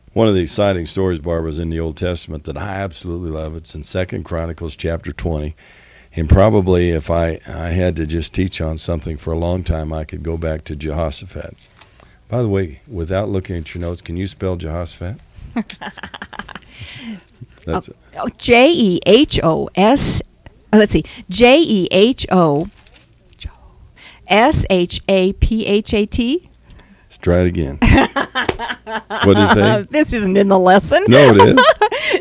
One of the exciting stories, Barbara, is in the Old Testament that I absolutely love. It's in 2 Chronicles chapter 20. And probably if I had to just teach on something for a long time, I could go back to Jehoshaphat. By the way, without looking at your notes, can you spell Jehoshaphat? That's Jehos. Let's see. Jehosshaphat. Let's try it again. What did it say? This isn't in the lesson. No, it is.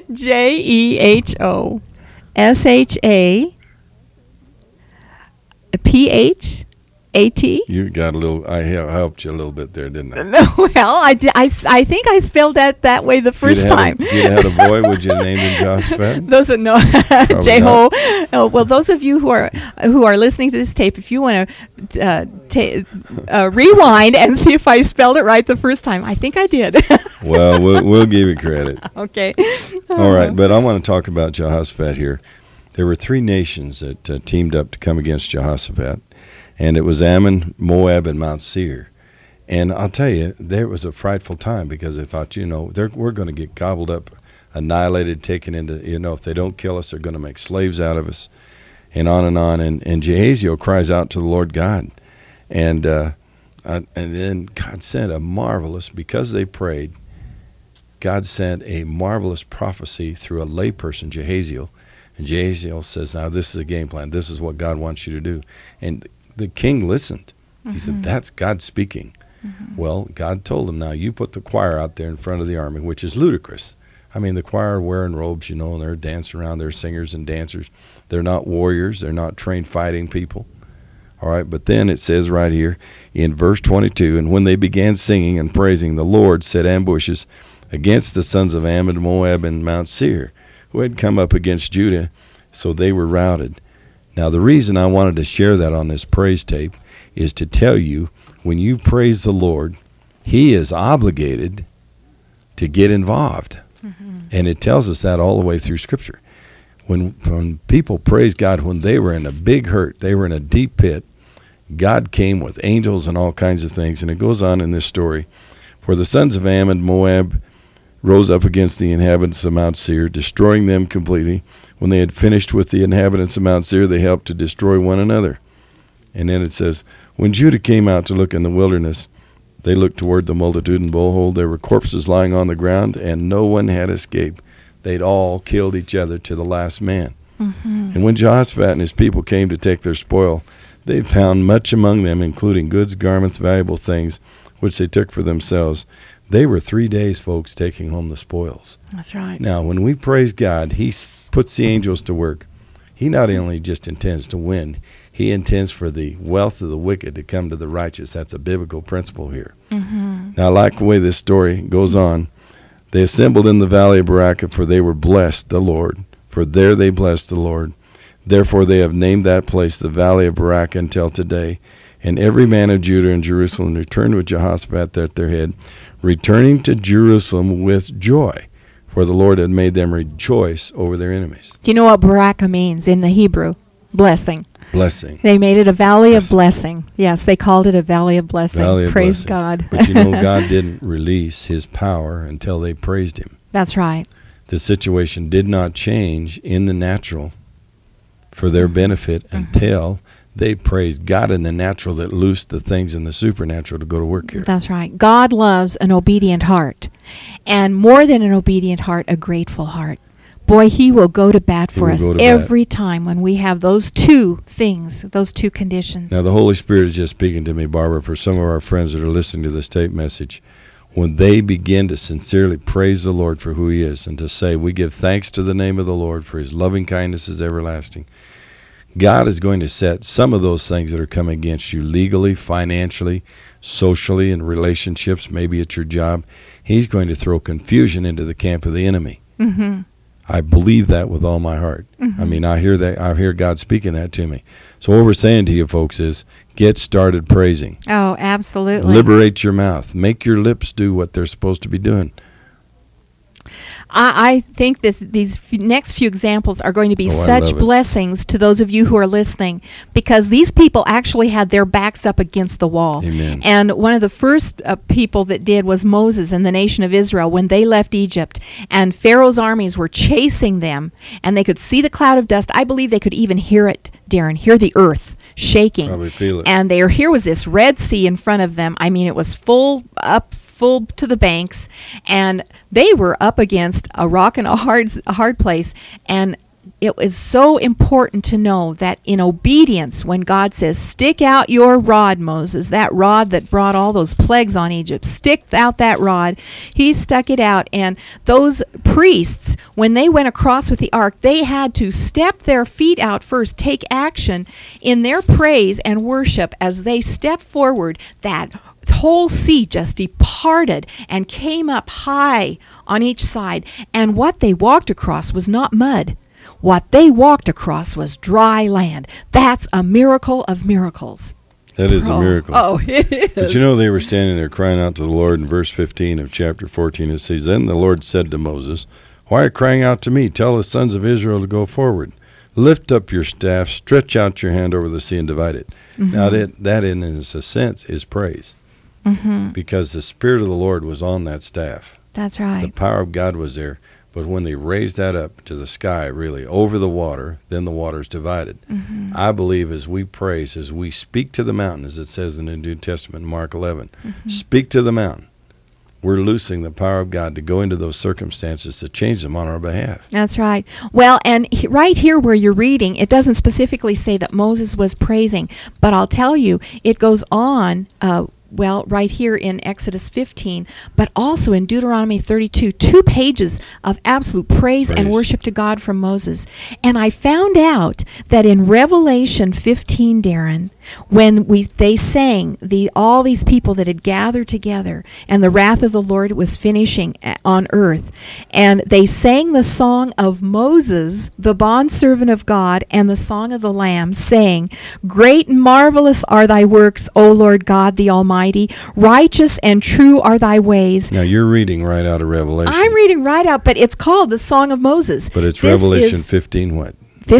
Jehosshaphat. You got a little. I helped you a little bit there, didn't I? No, well, I think I spelled that way the first time. If you had a boy, would you name him Jehoshaphat? Those are no Jeho. Oh, well, those of you who are listening to this tape, if you want to rewind and see if I spelled it right the first time, I think I did. Well, we'll give you credit. Okay. All right, but I want to talk about Jehoshaphat here. There were three nations that teamed up to come against Jehoshaphat. And it was Ammon, Moab, and Mount Seir. And I'll tell you, there was a frightful time because they thought, we're going to get gobbled up, annihilated, taken into, if they don't kill us, they're going to make slaves out of us, and on and on. And Jehaziel cries out to the Lord God. And then God sent a marvelous, because they prayed, God sent a marvelous prophecy through a layperson, Jehaziel. And Jehaziel says, now this is a game plan. This is what God wants you to do. And the king listened. He said, that's God speaking. Well, God told him, now you put the choir out there in front of the army, which is ludicrous. I mean, the choir are wearing robes, and they're dancing around. They're singers and dancers. They're not warriors. They're not trained fighting people. All right, but then it says right here in verse 22, and when they began singing and praising, the Lord set ambushes against the sons of Ammon, Moab, and Mount Seir, who had come up against Judah, so they were routed. Now, the reason I wanted to share that on this praise tape is to tell you, when you praise the Lord, he is obligated to get involved. And it tells us that all the way through Scripture. When people praise God, when they were in a big hurt, they were in a deep pit, God came with angels and all kinds of things. And it goes on in this story. For the sons of Ammon, Moab, rose up against the inhabitants of Mount Seir, destroying them completely. When they had finished with the inhabitants of Mount Seir, they helped to destroy one another. And then it says, when Judah came out to look in the wilderness, they looked toward the multitude, and behold, there were corpses lying on the ground, and no one had escaped. They'd all killed each other to the last man. And when Jehoshaphat and his people came to take their spoil, they found much among them, including goods, garments, valuable things, which they took for themselves. They were 3 days, folks, taking home the spoils. That's right. Now, when we praise God, he puts the angels to work. He not only just intends to win, he intends for the wealth of the wicked to come to the righteous. That's a biblical principle here. Now, I like the way this story goes on. They assembled in the valley of Berachah, for they were blessed the Lord. For there they blessed the Lord. Therefore they have named that place the valley of Berachah until today. And every man of Judah and Jerusalem returned with Jehoshaphat at their head, returning to Jerusalem with joy, for the Lord had made them rejoice over their enemies. Do you know what Berachah means in the Hebrew? Blessing. Blessing. They made it a valley of blessing. Yes, they called it a valley of blessing. Valley of Praise blessing. God. But God didn't release his power until they praised him. That's right. The situation did not change in the natural for their benefit until they praised God in the natural that loosed the things in the supernatural to go to work here. That's right. God loves an obedient heart. And more than an obedient heart, a grateful heart. Boy, he will go to bat for us every time when we have those two things, those two conditions. Now, the Holy Spirit is just speaking to me, Barbara, for some of our friends that are listening to this tape message. When they begin to sincerely praise the Lord for who he is and to say, we give thanks to the name of the Lord for his loving kindness is everlasting, God is going to set some of those things that are coming against you legally, financially, socially, in relationships, maybe at your job. He's going to throw confusion into the camp of the enemy. I believe that with all my heart. I mean, I hear that. I hear God speaking that to me. So what we're saying to you folks is, get started praising. Oh, absolutely. Liberate your mouth. Make your lips do what they're supposed to be doing. I think these next few examples are going to be I such love it. blessings to those of you who are listening, because these people actually had their backs up against the wall. Amen. And one of the first people that did was Moses and the nation of Israel when they left Egypt, and Pharaoh's armies were chasing them, and they could see the cloud of dust. I believe they could even hear it, Darren, hear the earth shaking. Probably feel it. And here was this Red Sea in front of them. I mean, it was full to the banks, and they were up against a rock and a hard place. And it was so important to know that in obedience, when God says, stick out your rod, Moses, that rod that brought all those plagues on Egypt, stick out that rod, he stuck it out. And those priests, when they went across with the ark, they had to step their feet out first, take action in their praise and worship as they stepped forward. That whole sea just departed and came up high on each side. And what they walked across was not mud. What they walked across was dry land. That's a miracle of miracles. That is a miracle. Oh, it is. But you know, they were standing there crying out to the Lord. In verse 15 of chapter 14, it says, Then the Lord said to Moses, Why are you crying out to me? Tell the sons of Israel to go forward. Lift up your staff, stretch out your hand over the sea and divide it. Mm-hmm. Now, that in a sense is praise. Mm-hmm. Because the Spirit of the Lord was on that staff. That's right. The power of God was there. But when they raised that up to the sky, really, over the water, then the water's divided. Mm-hmm. I believe as we praise, as we speak to the mountain, as it says in the New Testament, Mark 11, speak to the mountain, we're loosing the power of God to go into those circumstances to change them on our behalf. That's right. Well, and right here where you're reading, it doesn't specifically say that Moses was praising, but I'll tell you, it goes on, right here in Exodus 15, but also in Deuteronomy 32, 2 pages of absolute praise and worship to God from Moses. And I found out that in Revelation 15, Darren, when they sang, all these people that had gathered together, and the wrath of the Lord was finishing on earth, and they sang the song of Moses, the bondservant of God, and the song of the Lamb, saying, Great and marvelous are thy works, O Lord God the Almighty. Righteous and true are thy ways. Now you're reading right out of Revelation. I'm reading right out, but it's called the Song of Moses. But it's Revelation 15 what?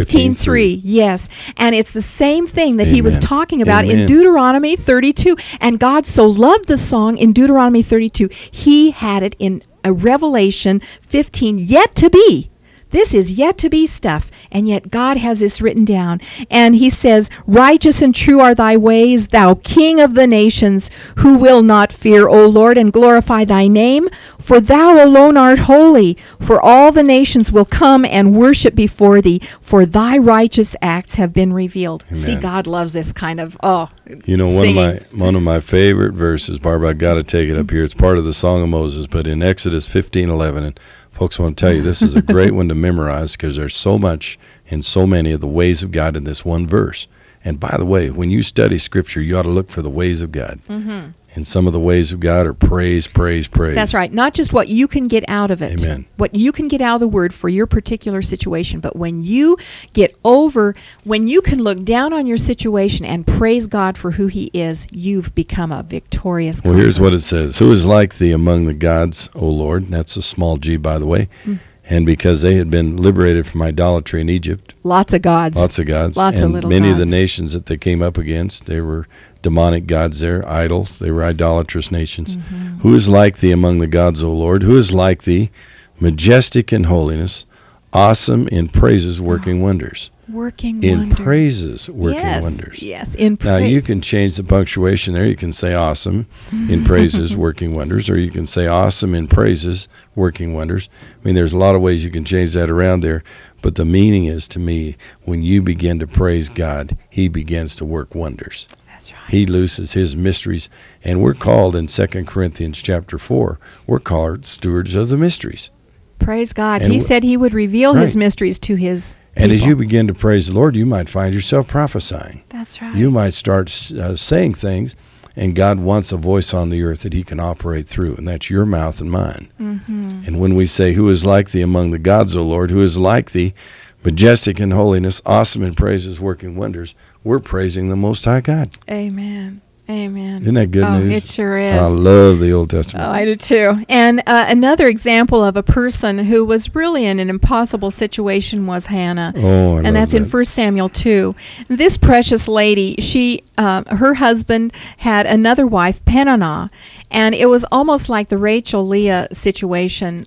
15:3, yes. And it's the same thing that he was talking about Amen. in Deuteronomy 32. And God so loved the song in Deuteronomy 32, he had it in a Revelation 15, yet to be. This is yet to be stuff, and yet God has this written down. And he says, Righteous and true are thy ways, thou King of the nations, who will not fear, O Lord, and glorify thy name. For thou alone art holy, for all the nations will come and worship before thee, for thy righteous acts have been revealed. Amen. See, God loves this kind of, You know, singing. one of my favorite verses, Barbara, I got to take it up here. It's part of the Song of Moses, but in Exodus 15:11, and folks, I want to tell you, this is a great one to memorize because there's so much and so many of the ways of God in this one verse. And by the way, when you study Scripture, you ought to look for the ways of God. Mm-hmm. And some of the ways of God are praise, praise, praise. That's right. Not just what you can get out of it. Amen. What you can get out of the Word for your particular situation. But when you when you can look down on your situation and praise God for who He is, you've become a victorious conqueror. Well, here's what it says. Who is like thee among the gods, O Lord? And that's a small g, by the way. Mm. And because they had been liberated from idolatry in Egypt. Lots of gods. Lots of gods. Lots and of little many gods. of the nations that they came up against, they were demonic gods there, idols. They were idolatrous nations. Mm-hmm. Who is like thee among the gods, O Lord? Who is like thee, majestic in holiness, awesome in praises, working wonders? Working in wonders. Praises, working wonders. Yes, in praise. Now, you can change the punctuation there. You can say awesome in praises, working wonders, or you can say awesome in praises, working wonders. I mean, there's a lot of ways you can change that around there. But the meaning is, to me, when you begin to praise God, He begins to work wonders. That's right. He looses His mysteries. And we're called in 2 Corinthians chapter 4, we're called stewards of the mysteries. Praise God. And He said He would reveal His Right. mysteries to His people. And as you begin to praise the Lord, you might find yourself prophesying. That's right. You might start saying things, and God wants a voice on the earth that He can operate through, and that's your mouth and mine. Mm-hmm. And when we say, who is like thee among the gods, O Lord, who is like thee, majestic in holiness, awesome in praises, working wonders, we're praising the Most High God. Amen. Amen. Isn't that good news? It sure is. I love the Old Testament. Oh, I do too. And another example of a person who was really in an impossible situation was Hannah. Oh, and that's in 1 Samuel 2. This precious lady, her husband had another wife, Peninnah, and it was almost like the Rachel-Leah situation